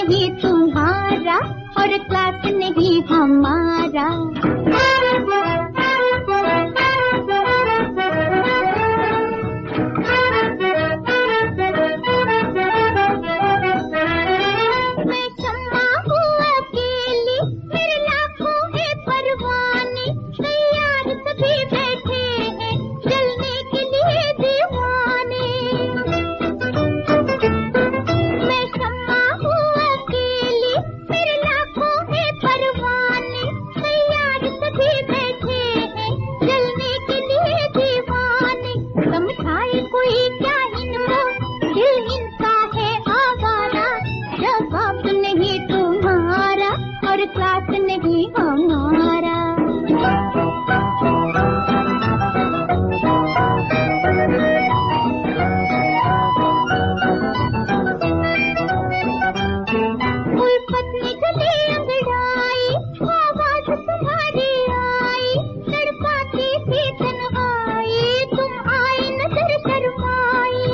नहीं तुम्हारा और क्लास नहीं हमारा। मैं शम्मा हूँ अकेली, मेरे लाखों हैं परवाने, तैयार सभी बैठे हैं जलने के लिए दीवाने। मैं शम्मा हूँ अकेली, मेरे लाखों हैं परवाने, तैयार सभी बैठे हैं जलने के लिए दीवाने। समझाए कोई क्या इनको, दिल इनका है आवारा, जवाब नहीं तुम्हारा और क्लास नहीं हमारा। उल्फत ने गले अंगड़ाई, आवाज तुम्हारी आई, तड़पाती सी तन्हाई, तुम आई नजर शर्माई।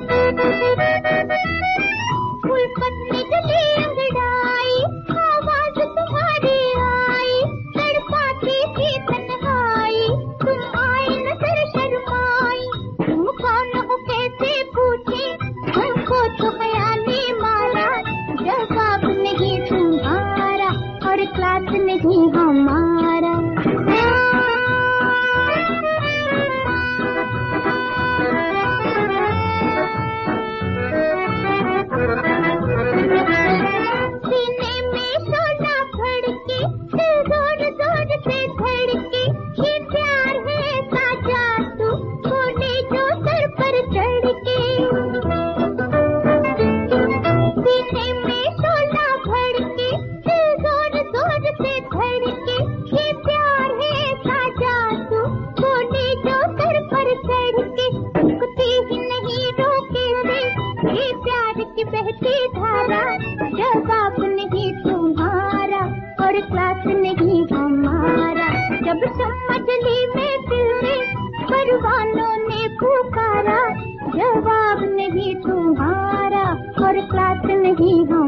उल्फत ने गले अंगड़ाई, आवाज तुम्हारी आई, तड़पाती सी तन्हाई, तुम आई नजर शर्माई। तुम कौन हो कैसे पूछे, हमको तो ख्याली मारा, जवाब नहीं तुम्हारा और क्लास नहीं हमारा। सीने में शोला भड़के, दिल जोर जोर से धड़के, ये प्यार है साजा तू बोले जो सर पर चढ़ के। सीने में शोला भड़के, दिल जोर जोर से धड़के, ये प्यार है साजा तू बोले जो सर पर चढ़ के। रुकती ही नहीं रोके से ये प्यार की बहती धारा, जवाब नहीं तुम्हारा और क्लास नहीं हमारा। जब समझली में दिल में परवानों ने पुकारा, जवाब नहीं तुम्हारा और क्लास नहीं हमारा।